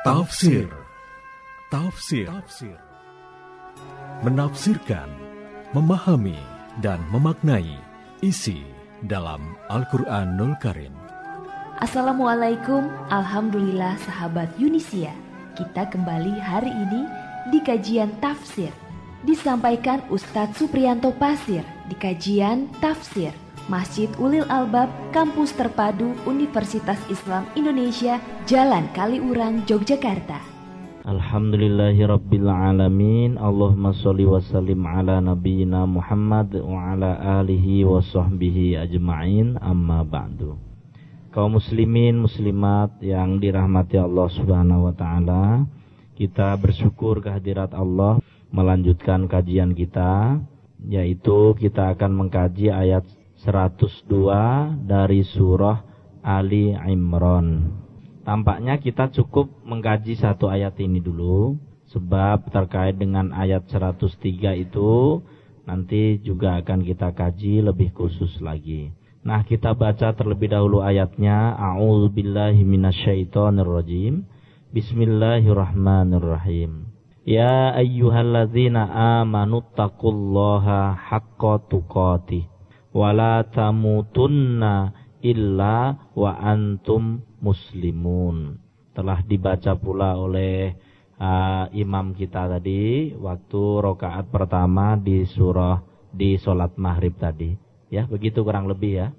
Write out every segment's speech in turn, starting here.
Tafsir. Menafsirkan, memahami, dan memaknai isi dalam Al-Quranul Karim. Assalamualaikum, alhamdulillah sahabat Yunisia. Kita kembali hari ini di kajian tafsir. Disampaikan Ustadz Supriyanto Pasir di kajian tafsir Masjid Ulil Albab, Kampus Terpadu Universitas Islam Indonesia, Jalan Kaliurang, Yogyakarta. Alhamdulillahirabbil alamin. Allahumma sholli wa sallim ala nabiyyina Muhammad wa ala alihi wa sahbihi ajma'in. Amma ba'du. Kaum muslimin muslimat yang dirahmati Allah Subhanahu wa taala, kita bersyukur kehadirat Allah melanjutkan kajian kita, yaitu kita akan mengkaji ayat 102 dari surah Ali Imran. Tampaknya kita cukup mengkaji satu ayat ini dulu, sebab terkait dengan ayat 103 itu nanti juga akan kita kaji lebih khusus lagi. Nah, kita baca terlebih dahulu ayatnya. A'udzubillahi minasyaitonirrajim. Bismillahirrahmanirrahim. Ya ayyuhalladzina amanu taqullaha haqqa tuqatih wala tamutunna illa wa antum muslimun. Telah dibaca pula oleh imam kita tadi waktu rakaat pertama di salat maghrib tadi. Ya, begitu kurang lebih ya.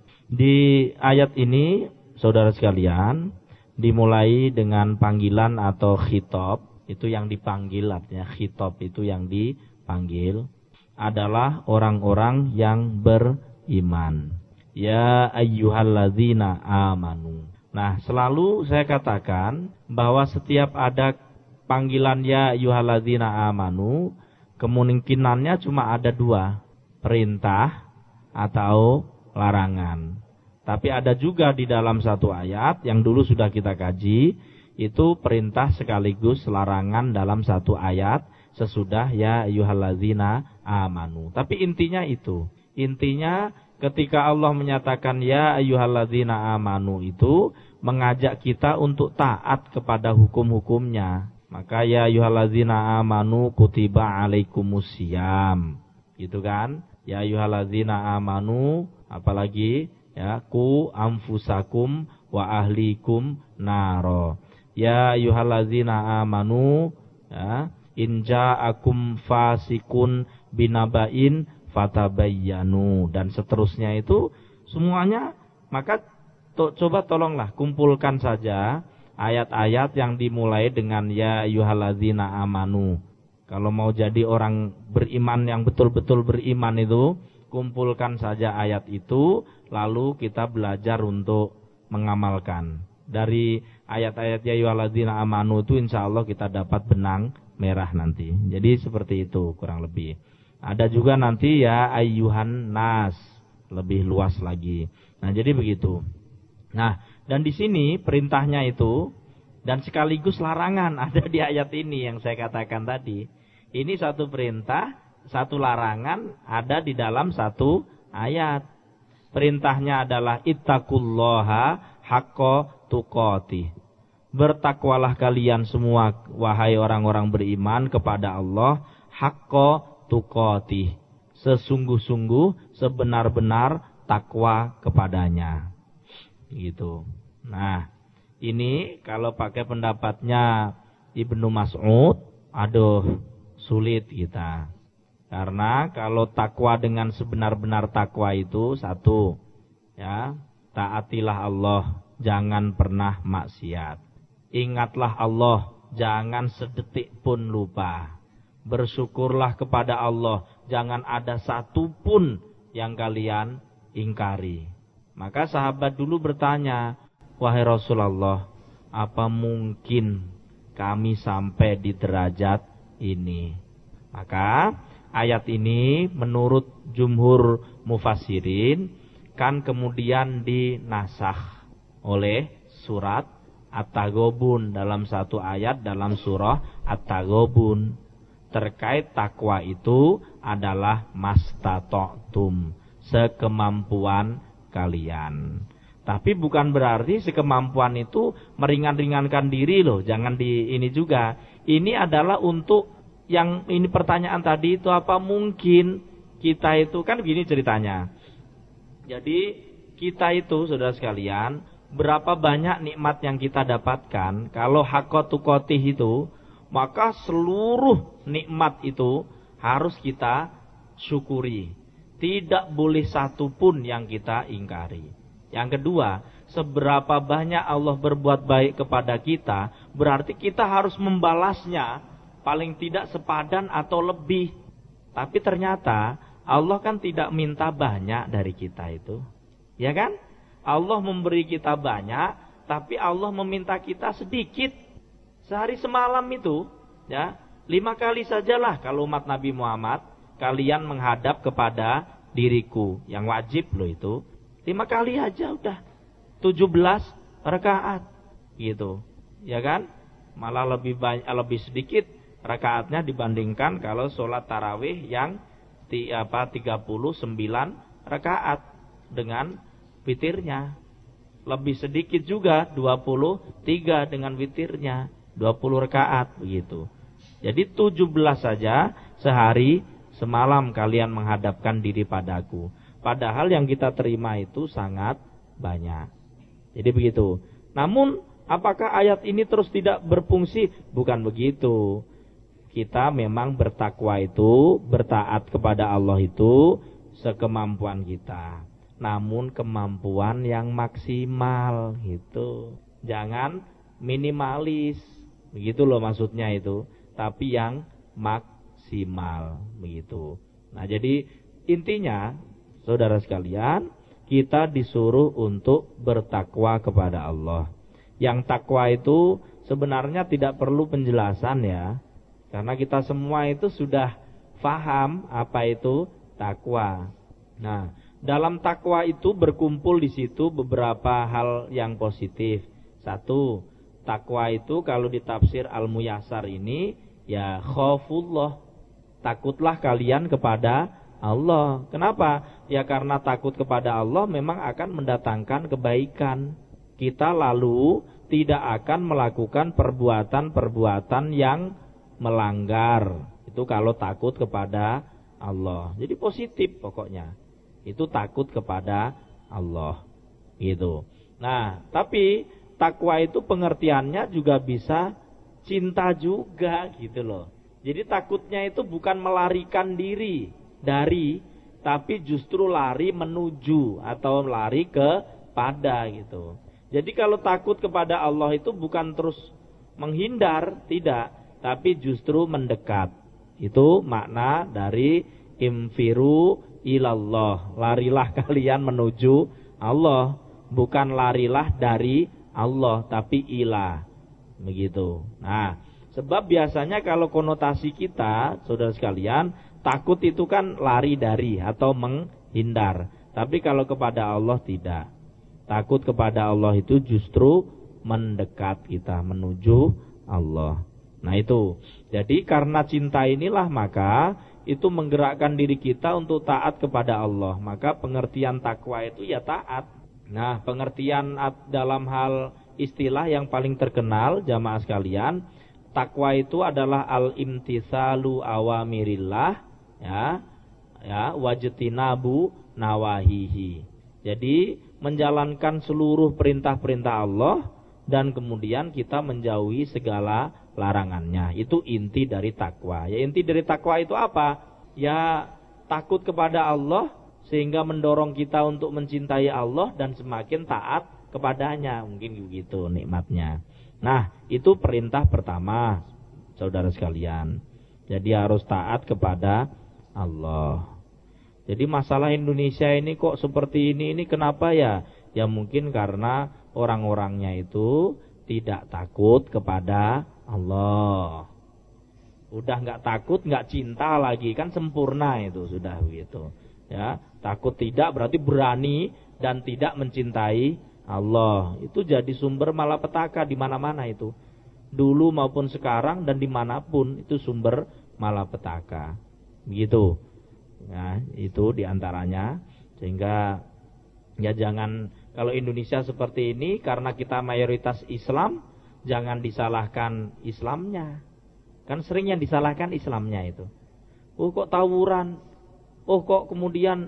Di ayat ini saudara sekalian dimulai dengan panggilan atau khitab. Itu yang dipanggil, artinya khitab itu yang dipanggil adalah orang-orang yang beriman. Ya ayyuhalladzina amanu. Nah, selalu saya katakan bahwa setiap ada panggilan ya ayyuhalladzina amanu, kemungkinannya cuma ada dua, perintah atau larangan. Tapi ada juga di dalam satu ayat yang dulu sudah kita kaji, itu perintah sekaligus larangan dalam satu ayat sesudah ya ayyuhalladzina amanu. Tapi intinya itu. Intinya ketika Allah menyatakan ya ayyuhalladzina amanu itu mengajak kita untuk taat kepada hukum-hukumnya. Maka ya ayyuhalladzina amanu kutiba alaikumusiyam. Gitu kan? Ya ayyuhalladzina amanu, apalagi ya ku anfusakum wa ahlikum naro. Ya ayyuhalladzina amanu, ya, in ja'akum fasikun binaba'in fatabayyanu, dan seterusnya itu semuanya. Maka coba tolonglah kumpulkan saja ayat-ayat yang dimulai dengan ya ayyuhalladzina amanu. Kalau mau jadi orang beriman yang betul-betul beriman itu, kumpulkan saja ayat itu, lalu kita belajar untuk mengamalkan. Dari ayat-ayat ya ayyuhalladzina amanu itu insya Allah kita dapat benang merah nanti. Jadi seperti itu kurang lebih. Ada juga nanti ya ayyuhan nas, lebih luas lagi. Nah, jadi begitu. Nah, dan di sini perintahnya itu dan sekaligus larangan ada di ayat ini yang saya katakan tadi. Ini satu perintah, satu larangan ada di dalam satu ayat. Perintahnya adalah ittaqullaha haqqa tuqatih. Bertakwalah kalian semua wahai orang-orang beriman kepada Allah haqqa tuqatih, sesungguh-sungguh sebenar-benar takwa kepadanya. Gitu. Nah, ini kalau pakai pendapatnya Ibnu Mas'ud, aduh sulit kita. Karena kalau takwa dengan sebenar-benar takwa itu satu, ya, taatilah Allah, jangan pernah maksiat. Ingatlah Allah, jangan sedetik pun lupa. Bersyukurlah kepada Allah, jangan ada satu pun yang kalian ingkari. Maka sahabat dulu bertanya, wahai Rasulullah, apa mungkin kami sampai di derajat ini? Maka ayat ini menurut jumhur mufassirin kan kemudian dinasakh oleh surat At-Taghabun dalam satu ayat dalam surah At-Taghabun. Terkait takwa itu adalah mastata'tum, sekemampuan kalian. Tapi bukan berarti sekemampuan itu meringan-ringankan diri loh. Jangan ini juga. Ini adalah untuk yang ini pertanyaan tadi itu apa mungkin kita itu kan begini ceritanya. Jadi kita itu saudara sekalian, berapa banyak nikmat yang kita dapatkan. Kalau haqqatu qotih itu, maka seluruh nikmat itu harus kita syukuri. Tidak boleh satu pun yang kita ingkari. Yang kedua, seberapa banyak Allah berbuat baik kepada kita, berarti kita harus membalasnya paling tidak sepadan atau lebih. Tapi ternyata Allah kan tidak minta banyak dari kita itu. Ya kan? Allah memberi kita banyak, tapi Allah meminta kita sedikit. Sehari semalam itu, ya, 5 kali sajalah kalau umat Nabi Muhammad, kalian menghadap kepada diriku. Yang wajib loh itu. 5 kali aja udah 17 rakaat gitu. Ya kan? Malah lebih banyak, lebih sedikit rakaatnya dibandingkan kalau sholat tarawih yang 39 rakaat dengan witirnya. Lebih sedikit juga 23 dengan witirnya, 20 rakaat begitu. Jadi 17 saja sehari semalam kalian menghadapkan diri padaku. Padahal yang kita terima itu sangat banyak. Jadi begitu. Namun apakah ayat ini terus tidak berfungsi? Bukan begitu. Kita memang bertakwa itu, bertaat kepada Allah itu sekemampuan kita. Namun kemampuan yang maksimal gitu. Jangan minimalis. Begitu loh maksudnya itu. Tapi yang maksimal begitu. Nah, jadi intinya saudara sekalian, kita disuruh untuk bertakwa kepada Allah. Yang takwa itu sebenarnya tidak perlu penjelasan ya. Karena kita semua itu sudah paham apa itu takwa. Nah, dalam takwa itu berkumpul di situ beberapa hal yang positif. Satu, takwa itu kalau ditafsir Al-Muyassar ini ya khaufullah. Takutlah kalian kepada Allah. Kenapa? Ya karena takut kepada Allah memang akan mendatangkan kebaikan. Kita lalu tidak akan melakukan perbuatan-perbuatan yang melanggar. Itu kalau takut kepada Allah. Jadi positif pokoknya. Itu takut kepada Allah. Gitu. Nah, tapi takwa itu pengertiannya juga bisa cinta juga gitu loh. Jadi takutnya itu bukan melarikan diri dari, tapi justru lari menuju atau lari kepada gitu. Jadi kalau takut kepada Allah itu bukan terus menghindar, tidak, tapi justru mendekat. Itu makna dari imfiru ilallah. Larilah kalian menuju Allah, bukan larilah dari Allah, tapi ilah. Begitu. Nah, sebab biasanya kalau konotasi kita, saudara sekalian, takut itu kan lari dari atau menghindar. Tapi kalau kepada Allah tidak. Takut kepada Allah itu justru mendekat kita menuju Allah. Nah itu. Jadi karena cinta inilah maka itu menggerakkan diri kita untuk taat kepada Allah. Maka pengertian takwa itu ya taat. Nah, pengertian dalam hal istilah yang paling terkenal jamaah sekalian, takwa itu adalah al-imtitsalu awamirillah ya wajtinabu nawahihi. Jadi menjalankan seluruh perintah-perintah Allah dan kemudian kita menjauhi segala larangannya. Itu inti dari takwa. Ya inti dari takwa itu apa? Ya takut kepada Allah sehingga mendorong kita untuk mencintai Allah dan semakin taat kepadanya. Mungkin begitu nikmatnya. Nah, itu perintah pertama, saudara sekalian. Jadi harus taat kepada Allah. Jadi masalah Indonesia ini kok seperti ini kenapa ya? Ya mungkin karena orang-orangnya itu tidak takut kepada Allah. Udah nggak takut, nggak cinta lagi, kan sempurna itu sudah begitu. Ya, takut tidak berarti berani dan tidak mencintai Allah. Itu jadi sumber malapetaka di mana-mana itu. Dulu maupun sekarang dan dimanapun itu sumber malapetaka. Begitu. Nah, itu diantaranya. Sehingga ya jangan Kalau Indonesia seperti ini karena kita mayoritas Islam, jangan disalahkan Islamnya. Kan sering yang disalahkan Islamnya itu. Oh kok tawuran, oh kok kemudian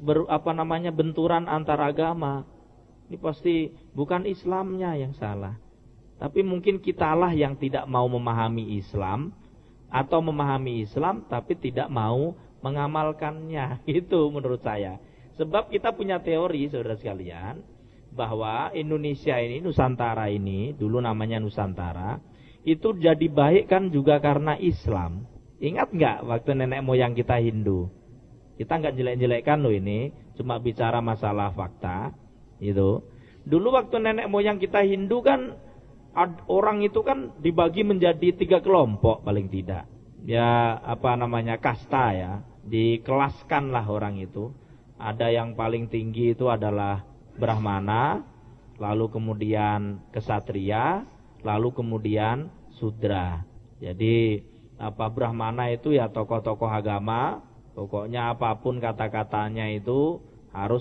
benturan antar agama. Ini pasti bukan Islamnya yang salah. Tapi mungkin kitalah yang tidak mau memahami Islam, atau memahami Islam tapi tidak mau mengamalkannya. Itu menurut saya. Sebab kita punya teori, saudara sekalian, bahwa Indonesia ini, Nusantara ini, dulu namanya Nusantara, itu jadi baik kan juga karena Islam. Ingat nggak waktu nenek moyang kita Hindu? Kita nggak jelek-jelekkan loh ini, cuma bicara masalah fakta. Gitu. Dulu waktu nenek moyang kita Hindu kan, orang itu kan dibagi menjadi 3 kelompok paling tidak. Ya kasta ya, dikelaskan lah orang itu. Ada yang paling tinggi itu adalah Brahmana, lalu kemudian Ksatria, lalu kemudian Sudra. Jadi Brahmana itu ya tokoh-tokoh agama, pokoknya apapun kata-katanya itu harus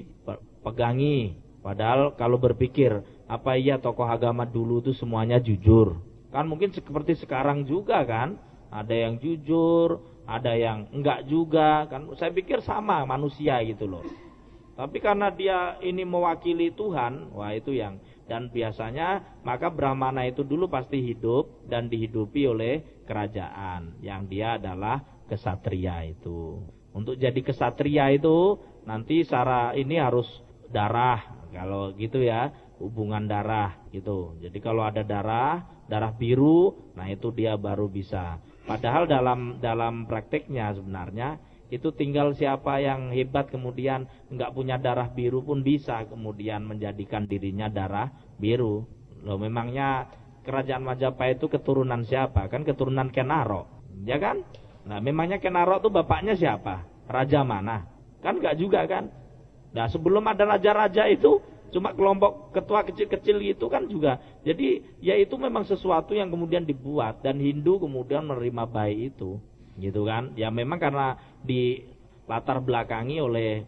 dipegangi. Padahal kalau berpikir, apa iya tokoh agama dulu itu semuanya jujur? Kan mungkin seperti sekarang juga kan, ada yang jujur, ada yang enggak juga, kan saya pikir sama manusia gitu loh. Tapi karena dia ini mewakili Tuhan, wah itu yang, dan biasanya maka Brahmana itu dulu pasti hidup dan dihidupi oleh kerajaan, yang dia adalah Ksatria itu. Untuk jadi Ksatria itu nanti secara ini harus darah, kalau gitu ya, hubungan darah gitu. Jadi kalau ada darah biru, nah itu dia baru bisa. Padahal dalam prakteknya sebenarnya itu tinggal siapa yang hebat kemudian enggak punya darah biru pun bisa kemudian menjadikan dirinya darah biru. Loh memangnya kerajaan Majapahit itu keturunan siapa? Kan keturunan Kenaro, ya kan? Nah memangnya Kenaro itu bapaknya siapa? Raja mana? Kan enggak juga kan? Nah sebelum ada raja-raja itu cuma kelompok ketua kecil-kecil gitu kan juga. Jadi ya itu memang sesuatu yang kemudian dibuat, dan Hindu kemudian menerima baik itu. Gitu kan? Ya memang karena di latar belakangi oleh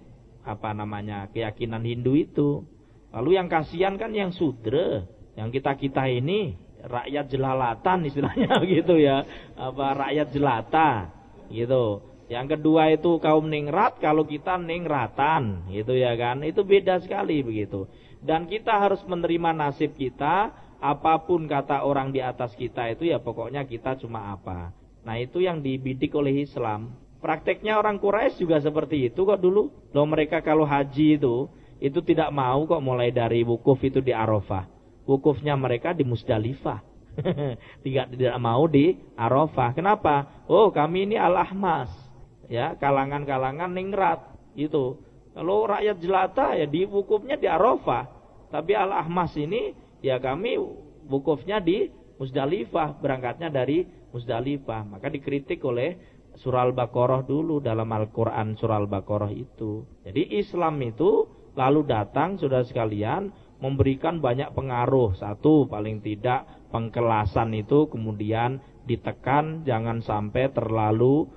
keyakinan Hindu itu. Lalu yang kasihan kan yang Sudra, yang kita ini rakyat jelalatan istilahnya gitu ya. Rakyat jelata gitu. Yang kedua itu kaum ningrat, kalau kita ningratan gitu ya kan. Itu beda sekali begitu. Dan kita harus menerima nasib kita, apapun kata orang di atas kita itu ya pokoknya kita cuma apa. Nah itu yang dibidik oleh Islam. Prakteknya orang Quraisy juga seperti itu kok dulu. Loh mereka kalau haji itu tidak mau kok mulai dari wukuf itu di Arafah. Wukufnya mereka di Musdalifah. tidak mau di Arafah. Kenapa? Oh kami ini Al-Ahmas. Ya, kalangan-kalangan ningrat itu. Kalau rakyat jelata ya di wukufnya di Arafah. Tapi Al-Ahmas ini ya kami wukufnya di Musdalifah, berangkatnya dari Musdalifah. Maka dikritik oleh surah Al-Baqarah dulu dalam Al-Qur'an, surah Al-Baqarah itu. Jadi Islam itu lalu datang saudara sekalian memberikan banyak pengaruh. Satu paling tidak pengkelasan itu kemudian ditekan, jangan sampai terlalu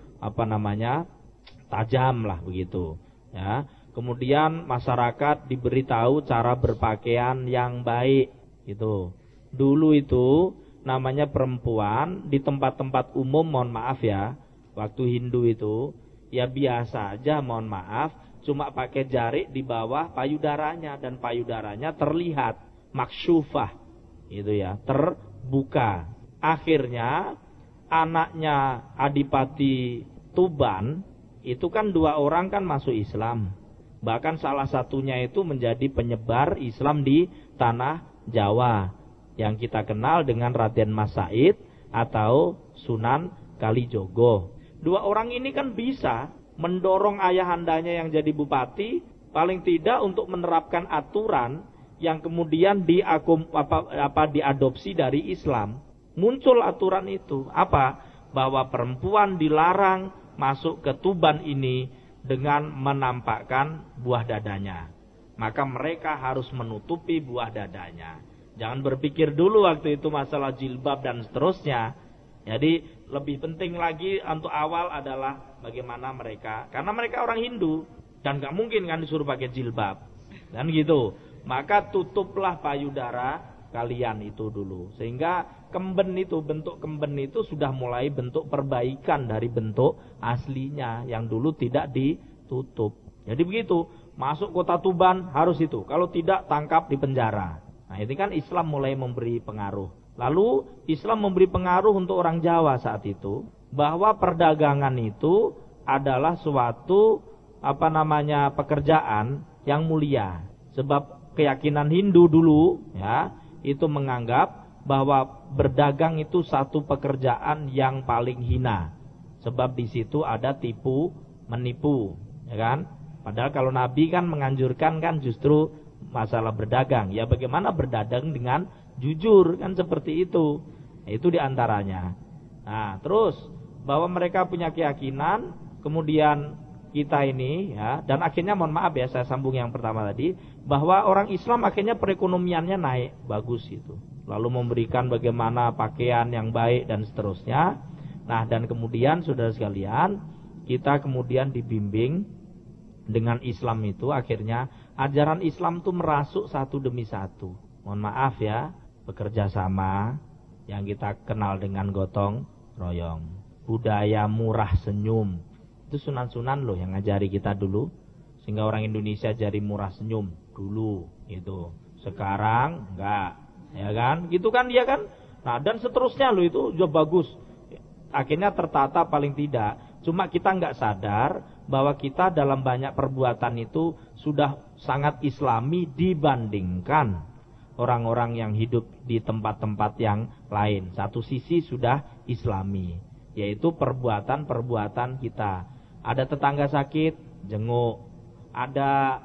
tajam lah begitu ya. Kemudian masyarakat diberitahu cara berpakaian yang baik gitu. Dulu itu namanya perempuan di tempat-tempat umum, mohon maaf ya, waktu Hindu itu ya biasa aja, mohon maaf, cuma pakai jarik di bawah payudaranya, dan payudaranya terlihat maksyufah gitu ya, terbuka. Akhirnya anaknya Adipati Tuban itu kan 2 orang kan masuk Islam. Bahkan salah satunya itu menjadi penyebar Islam di tanah Jawa, yang kita kenal dengan Raden Mas Said atau Sunan Kalijogo. 2 orang ini kan bisa mendorong ayahandanya yang jadi bupati paling tidak untuk menerapkan aturan yang kemudian diadopsi dari Islam. Muncul aturan itu apa? Bahwa perempuan dilarang masuk ke Tuban ini dengan menampakkan buah dadanya. Maka mereka harus menutupi buah dadanya. Jangan berpikir dulu waktu itu masalah jilbab dan seterusnya. Jadi lebih penting lagi untuk awal adalah bagaimana mereka, karena mereka orang Hindu dan gak mungkin kan disuruh pakai jilbab. Dan gitu. maka tutuplah payudara kalian itu dulu. Sehingga kemben itu, bentuk kemben itu sudah mulai bentuk perbaikan dari bentuk aslinya yang dulu tidak ditutup. Jadi begitu, masuk kota Tuban harus itu. Kalau tidak, tangkap di penjara. Nah, ini kan Islam mulai memberi pengaruh. Lalu Islam memberi pengaruh untuk orang Jawa saat itu, bahwa perdagangan itu adalah suatu pekerjaan yang mulia. Sebab keyakinan Hindu dulu ya, itu menganggap bahwa berdagang itu satu pekerjaan yang paling hina. Sebab di situ ada tipu menipu, ya kan? Padahal kalau Nabi kan menganjurkan kan justru masalah berdagang. Ya bagaimana berdagang dengan jujur, kan seperti itu. Itu diantaranya. Nah, terus bahwa mereka punya keyakinan, kemudian kita ini ya, dan akhirnya mohon maaf ya, saya sambung yang pertama tadi, bahwa orang Islam akhirnya perekonomiannya naik, bagus itu. Lalu memberikan bagaimana pakaian yang baik dan seterusnya. Nah, dan kemudian saudara sekalian, kita kemudian dibimbing dengan Islam itu, akhirnya ajaran Islam itu merasuk satu demi satu. Mohon maaf ya, bekerja sama yang kita kenal dengan gotong royong, budaya murah senyum. Itu sunan-sunan loh yang ngajari kita dulu. Sehingga orang Indonesia jadi murah senyum dulu gitu. Sekarang enggak, ya kan? Gitu kan dia kan? Nah, dan seterusnya loh, itu juga bagus. Akhirnya tertata paling tidak. Cuma kita enggak sadar bahwa kita dalam banyak perbuatan itu sudah sangat Islami dibandingkan orang-orang yang hidup di tempat-tempat yang lain. Satu sisi sudah Islami, yaitu perbuatan-perbuatan kita. Ada tetangga sakit, jenguk. Ada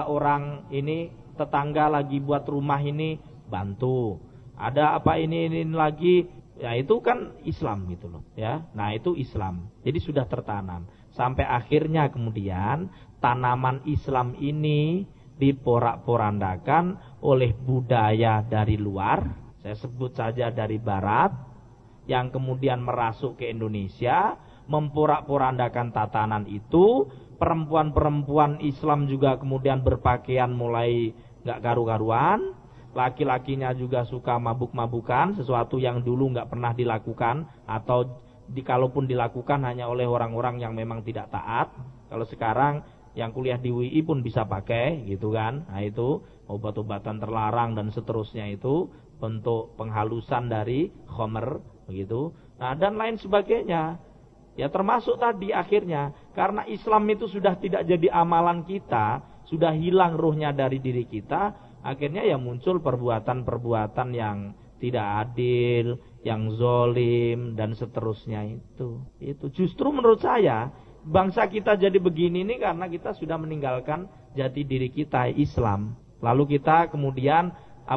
orang ini tetangga lagi buat rumah ini, bantu. Ada ini lagi, ya itu kan Islam gitu loh, ya. Nah, itu Islam. Jadi sudah tertanam. Sampai akhirnya kemudian tanaman Islam ini diporak-porandakan oleh budaya dari luar, saya sebut saja dari barat, yang kemudian merasuk ke Indonesia, memporak-porandakan tatanan itu. Perempuan-perempuan Islam juga kemudian berpakaian mulai gak karu-karuan. Laki-lakinya juga suka mabuk-mabukan, sesuatu yang dulu gak pernah dilakukan, atau kalaupun dilakukan hanya oleh orang-orang yang memang tidak taat. Kalau sekarang yang kuliah di UI pun bisa pakai gitu kan. Nah, itu obat-obatan terlarang dan seterusnya, itu bentuk penghalusan dari khomer begitu. Nah, dan lain sebagainya. Ya termasuk tadi akhirnya karena Islam itu sudah tidak jadi amalan kita, sudah hilang ruhnya dari diri kita, akhirnya ya muncul perbuatan-perbuatan yang tidak adil, yang zolim dan seterusnya itu. Itu justru menurut saya bangsa kita jadi begini ini karena kita sudah meninggalkan jati diri kita Islam. Lalu kita kemudian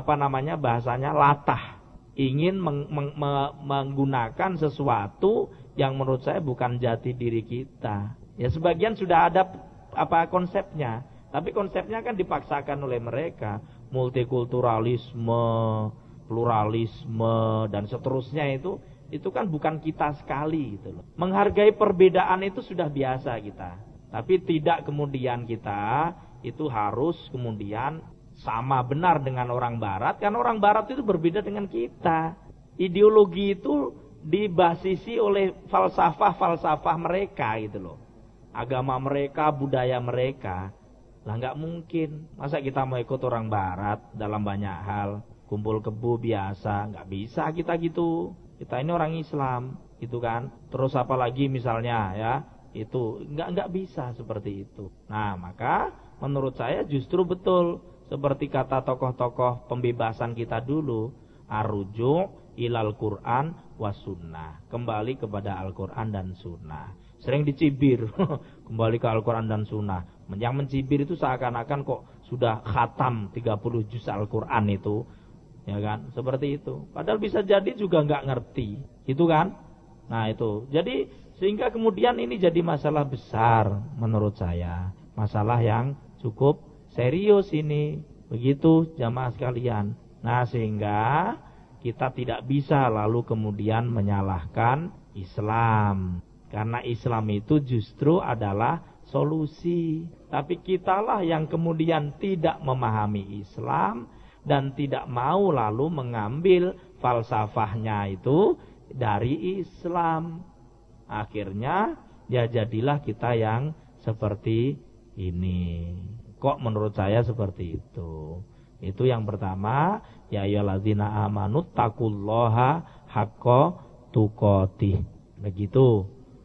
bahasanya latah, ingin menggunakan sesuatu yang menurut saya bukan jati diri kita. Ya sebagian sudah ada konsepnya, tapi konsepnya kan dipaksakan oleh mereka, multikulturalisme, pluralisme dan seterusnya, itu kan bukan kita sekali gitu loh. Menghargai perbedaan itu sudah biasa kita. Tapi tidak kemudian kita itu harus kemudian sama benar dengan orang barat, karena orang barat itu berbeda dengan kita. Ideologi itu dibasisi oleh falsafah mereka gitu loh. Agama mereka, budaya mereka. Lah enggak mungkin. Masa kita mau ikut orang barat dalam banyak hal? Kumpul kebo biasa, enggak bisa kita gitu. Kita ini orang Islam, gitu kan. Terus apalagi misalnya ya, itu enggak bisa seperti itu. Nah, maka menurut saya justru betul seperti kata tokoh-tokoh pembebasan kita dulu, arruju' ilal Qur'an was sunnah. Kembali kepada Al-Qur'an dan sunnah. Sering dicibir, kembali ke Al-Qur'an dan sunnah. Yang mencibir itu seakan-akan kok sudah khatam 30 juz Al-Qur'an itu. Ya kan, seperti itu. Padahal bisa jadi juga nggak ngerti, gitu kan? Nah itu, jadi sehingga kemudian ini jadi masalah besar menurut saya, masalah yang cukup serius ini, begitu jamaah sekalian. Nah sehingga kita tidak bisa lalu kemudian menyalahkan Islam, karena Islam itu justru adalah solusi. Tapi kitalah yang kemudian tidak memahami Islam dan tidak mau lalu mengambil falsafahnya itu dari Islam. Akhirnya ya jadilah kita yang seperti ini. Kok menurut saya seperti itu? Itu yang pertama, ya ayyuhalladzina amanu taqullaha haqqa tuqatih. Begitu.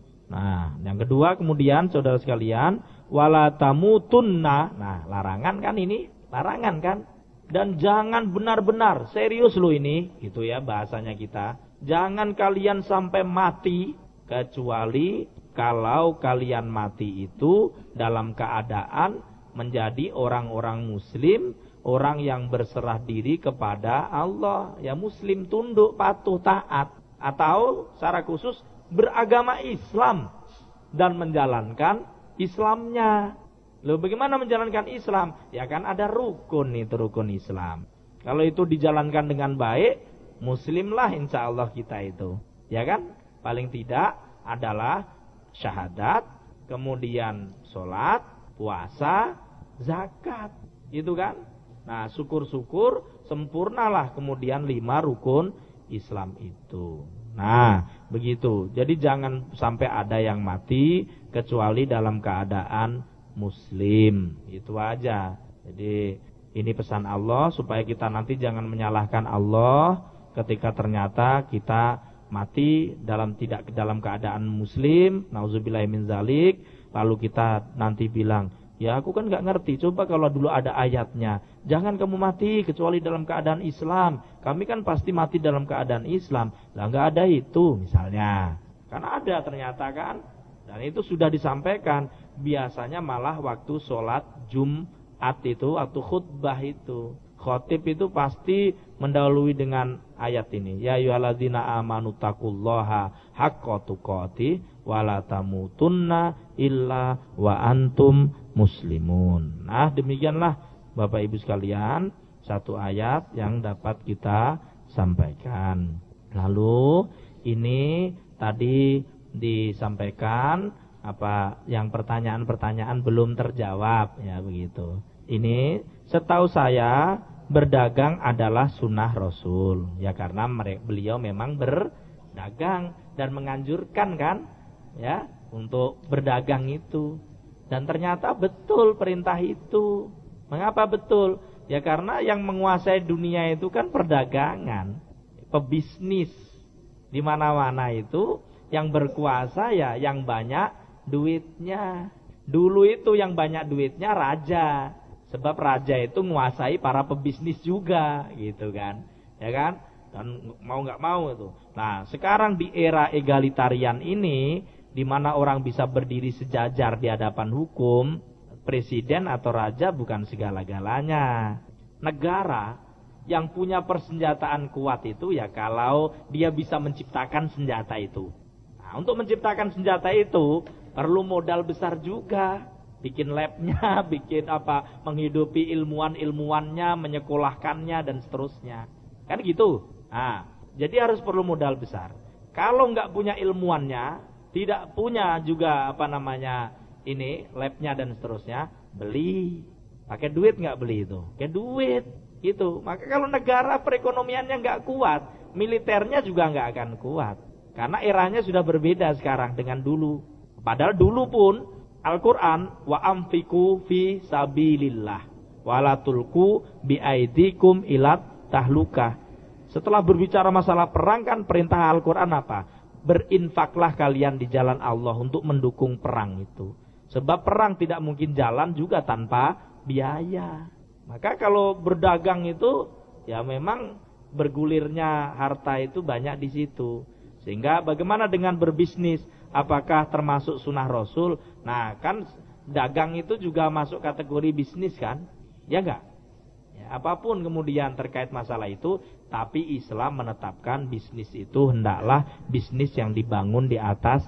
Nah, yang kedua kemudian saudara sekalian, wala tamutunna. Nah, larangan kan ini? Larangan kan? Dan jangan benar-benar serius lo ini, gitu ya bahasanya kita. Jangan kalian sampai mati kecuali kalau kalian mati itu dalam keadaan menjadi orang-orang muslim, orang yang berserah diri kepada Allah, ya muslim, tunduk, patuh, taat, atau secara khusus beragama Islam dan menjalankan Islamnya. Loh, bagaimana menjalankan Islam? Ya kan ada rukun, itu rukun Islam. Kalau itu dijalankan dengan baik, muslimlah insya Allah kita itu. Ya kan? Paling tidak adalah syahadat, kemudian sholat, puasa, zakat. Itu kan? Nah, syukur-syukur sempurnalah kemudian 5 rukun Islam itu. Nah, begitu. Jadi jangan sampai ada yang mati kecuali dalam keadaan muslim. Itu aja. Jadi ini pesan Allah supaya kita nanti jangan menyalahkan Allah ketika ternyata kita mati tidak dalam keadaan muslim, nauzubillahi min zalik, lalu kita nanti bilang, ya aku kan nggak ngerti. Coba kalau dulu ada ayatnya, jangan kamu mati kecuali dalam keadaan Islam. Kami kan pasti mati dalam keadaan Islam. Lah nggak ada itu misalnya. Kan ada ternyata kan. Dan itu sudah disampaikan. Biasanya malah waktu sholat Jumat itu, atau khutbah itu, khotib itu pasti mendahului dengan ayat ini. Ya ayyuhalladzina amanu taqullaha haqqa tuqatih wa la tamutunna illa wa antum muslimun. Nah, demikianlah Bapak Ibu sekalian, satu ayat yang dapat kita sampaikan. Lalu ini tadi disampaikan apa yang pertanyaan-pertanyaan belum terjawab, ya begitu. Ini setahu saya berdagang adalah sunnah Rasul, ya karena beliau memang berdagang dan menganjurkan kan, ya untuk berdagang itu. Dan ternyata betul perintah itu. Mengapa betul? Ya karena yang menguasai dunia itu kan perdagangan, pebisnis. Di mana-mana itu yang berkuasa ya yang banyak duitnya. Dulu itu yang banyak duitnya raja. Sebab raja itu menguasai para pebisnis juga, gitu kan. Ya kan? Dan mau nggak mau itu. Nah, sekarang di era egalitarian ini, di mana orang bisa berdiri sejajar di hadapan hukum, presiden atau raja bukan segala-galanya. Negara yang punya persenjataan kuat itu ya kalau dia bisa menciptakan senjata itu. Nah, untuk menciptakan senjata itu perlu modal besar juga. Bikin labnya, bikin apa, menghidupi ilmuwan-ilmuwannya, menyekolahkannya dan seterusnya. Kan gitu. Nah, jadi harus perlu modal besar. Kalau nggak punya ilmuwannya, tidak punya juga apa namanya ini labnya dan seterusnya, beli. Pakai duit nggak beli itu? Pakai duit. Gitu. Maka kalau negara perekonomiannya nggak kuat, militernya juga nggak akan kuat. Karena eranya sudah berbeda sekarang dengan dulu. Padahal dulu pun Al-Quran wa amfiku fi sabilillah wala tulku biaidikum ilat tahlukah. Setelah berbicara masalah perang kan perintah Al-Quran apa? Berinfaklah kalian di jalan Allah untuk mendukung perang itu. Sebab perang tidak mungkin jalan juga tanpa biaya. Maka kalau berdagang itu ya memang bergulirnya harta itu banyak di situ. Sehingga bagaimana dengan berbisnis? Apakah termasuk sunnah Rasul? Nah kan dagang itu juga masuk kategori bisnis kan? Ya enggak? Ya, apapun kemudian terkait masalah itu, tapi Islam menetapkan bisnis itu hendaklah bisnis yang dibangun di atas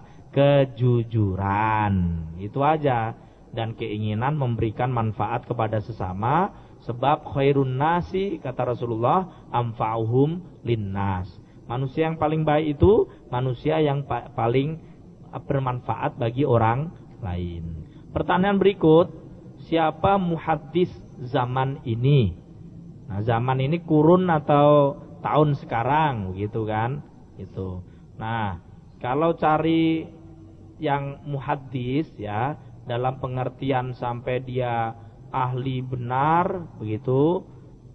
kejujuran. Itu aja. Dan keinginan memberikan manfaat kepada sesama. Sebab khairun nasi, kata Rasulullah, amfa'uhum linnas. Manusia yang paling baik itu manusia yang paling bermanfaat bagi orang lain. Pertanyaan berikut, siapa muhaddis zaman ini? Nah, zaman ini kurun atau tahun sekarang, begitu kan? Itu. Nah, kalau cari yang muhaddis ya, dalam pengertian sampai dia ahli benar, begitu,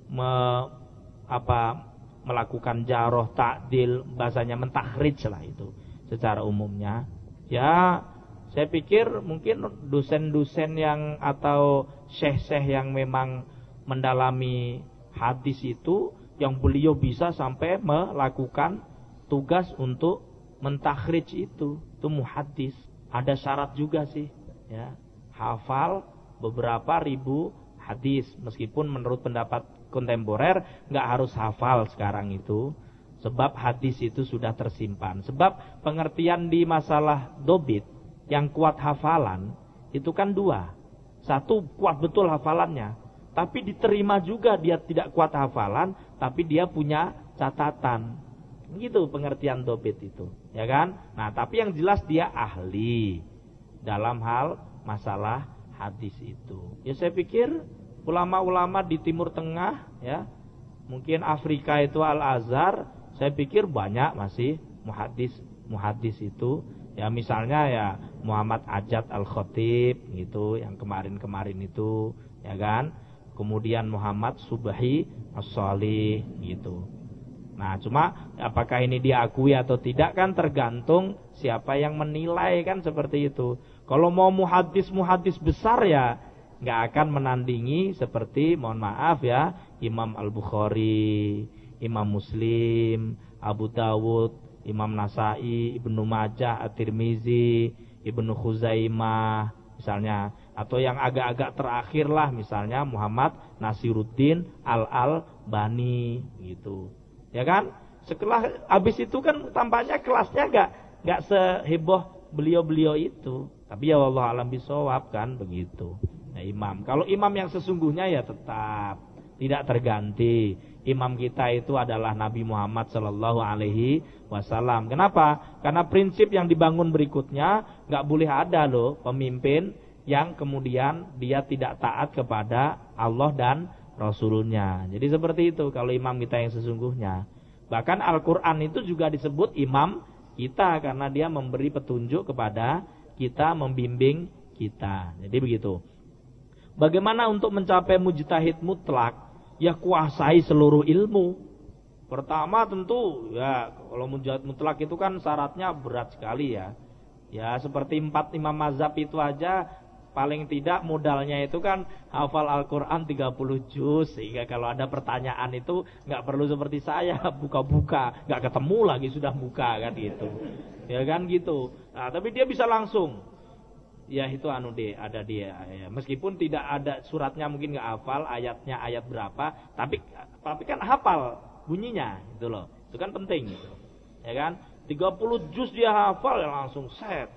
melakukan jaroh, ta'dil, bahasanya mentakhrij lah itu secara umumnya. Ya, saya pikir mungkin dosen-dosen yang atau syekh-syekh yang memang mendalami hadis itu, yang beliau bisa sampai melakukan tugas untuk mentakhrij itu muhaddis. Ada syarat juga sih, ya, hafal beberapa ribu hadis, meskipun menurut pendapat kontemporer nggak harus hafal sekarang itu, sebab hadis itu sudah tersimpan. Sebab pengertian di masalah dobit yang kuat hafalan itu kan dua. Satu, kuat betul hafalannya, tapi diterima juga dia tidak kuat hafalan, tapi dia punya catatan. Gitu pengertian dobit itu, ya kan? Nah, tapi yang jelas dia ahli dalam hal masalah hadis itu. Ya, saya pikir ulama-ulama di Timur Tengah, ya, mungkin Afrika itu Al-Azhar, saya pikir banyak masih muhaddis itu. Ya, misalnya ya Muhammad Ajat Al-Khatib gitu, yang kemarin-kemarin itu, ya kan? Kemudian Muhammad Subhi As-Salih gitu. Nah, cuma apakah ini diakui atau tidak kan tergantung siapa yang menilai kan, seperti itu. Kalau mau muhaddis besar ya nggak akan menandingi seperti, mohon maaf ya, Imam Al-Bukhari, Imam Muslim, Abu Dawud, Imam Nasai, Ibnu Majah, At-Tirmizi, Ibnu Khuzaimah misalnya, atau yang agak-agak terakhir lah misalnya Muhammad Nasiruddin Al-Albani gitu. Ya kan? Setelah habis itu kan tampaknya kelasnya enggak seheboh beliau-beliau itu. Tapi ya wallahu alam bisawab kan begitu. Nah, imam. Kalau imam yang sesungguhnya ya tetap tidak terganti. Imam kita itu adalah Nabi Muhammad sallallahu alaihi wasallam. Kenapa? Karena prinsip yang dibangun berikutnya, enggak boleh ada loh pemimpin yang kemudian dia tidak taat kepada Allah dan Rasulnya. Jadi seperti itu kalau imam kita yang sesungguhnya. Bahkan Al-Quran itu juga disebut imam kita, karena dia memberi petunjuk kepada kita, membimbing kita. Jadi begitu. Bagaimana untuk mencapai mujtahid mutlak? Ya, kuasai seluruh ilmu. Pertama tentu ya, kalau mujtahid mutlak itu kan syaratnya berat sekali ya. Ya, seperti 4 imam mazhab itu aja paling tidak modalnya itu kan hafal Al-Quran 30 juz, sehingga kalau ada pertanyaan itu nggak perlu seperti saya buka-buka, nggak ketemu lagi sudah buka kan gitu, ya kan gitu. Nah, tapi dia bisa langsung, ya itu ada dia, ya. Meskipun tidak ada suratnya, mungkin nggak hafal ayatnya ayat berapa, tapi kan hafal bunyinya gitu loh, itu kan penting gitu, ya kan. 30 juz dia hafal ya langsung set.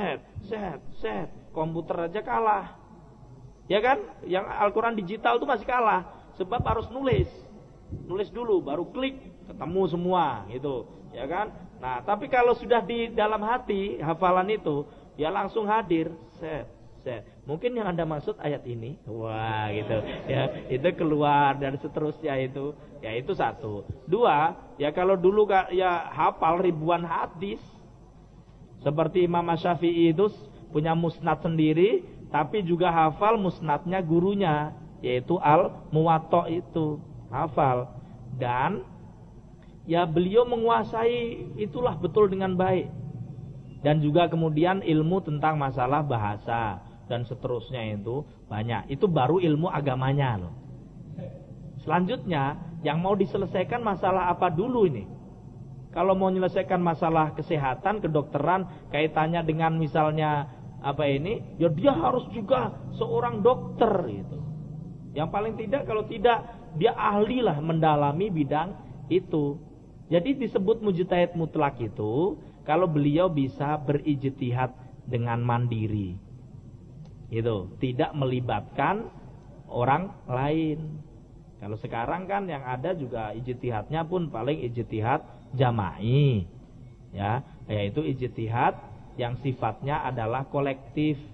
Komputer aja kalah, ya kan? Yang Al-Quran digital itu masih kalah, sebab harus nulis dulu, baru klik ketemu semua, gitu, ya kan? Nah, tapi kalau sudah di dalam hati hafalan itu, ya langsung hadir, set. Mungkin yang Anda maksud ayat ini, wah gitu, ya itu keluar dan seterusnya itu, ya itu satu. Dua, ya kalau dulu ya hafal ribuan hadis. Seperti Imam Syafi'i itu punya musnad sendiri, tapi juga hafal musnadnya gurunya, yaitu Al-Muwatta itu, hafal. Dan ya beliau menguasai itulah betul dengan baik. Dan juga kemudian ilmu tentang masalah bahasa dan seterusnya itu banyak. Itu baru ilmu agamanya loh. Selanjutnya yang mau diselesaikan masalah apa dulu ini? Kalau mau menyelesaikan masalah kesehatan, kedokteran, kaitannya dengan misalnya ya dia harus juga seorang dokter gitu. Yang paling tidak, kalau tidak dia ahli lah mendalami bidang itu. Jadi disebut mujtahid mutlak itu kalau beliau bisa berijtihad dengan mandiri. Gitu, tidak melibatkan orang lain. Kalau sekarang kan yang ada juga ijtihadnya pun paling ijtihad jama'i, ya, yaitu ijtihad yang sifatnya adalah kolektif.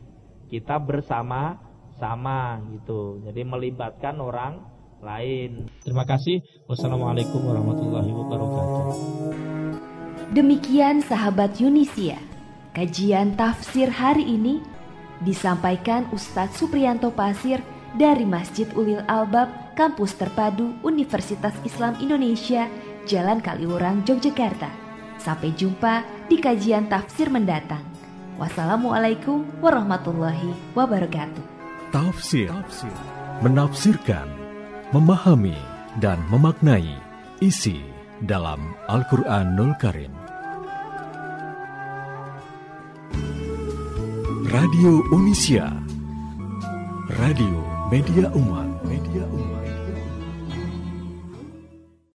kita bersama-sama gitu. Jadi melibatkan orang lain. Terima kasih. Wassalamualaikum warahmatullahi wabarakatuh. Demikian sahabat Yunisia, kajian tafsir hari ini disampaikan Ustadz Supriyanto Pasir dari Masjid Ulil Albab, Kampus Terpadu Universitas Islam Indonesia, Jalan Kaliurang, Yogyakarta. Sampai jumpa di kajian tafsir mendatang. Wassalamualaikum warahmatullahi wabarakatuh. Tafsir, menafsirkan, memahami, dan memaknai isi dalam Al-Quranul Karim. Radio Unisya, radio media umat.